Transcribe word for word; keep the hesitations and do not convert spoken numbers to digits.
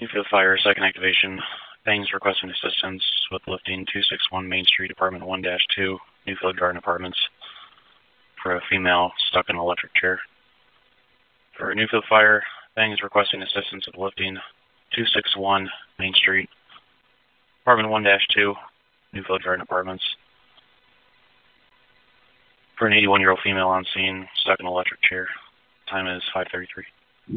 Newfield Fire, second activation. Bangs requesting assistance with lifting two sixty-one Main Street, Apartment one dash two, Newfield Garden Apartments, for a female stuck in an electric chair. For Newfield Fire, Bangs requesting assistance with lifting two sixty-one Main Street, Apartment one dash two, Newfield Garden Apartments, for an eighty-one-year-old female on scene stuck in an electric chair. Time is five thirty-three.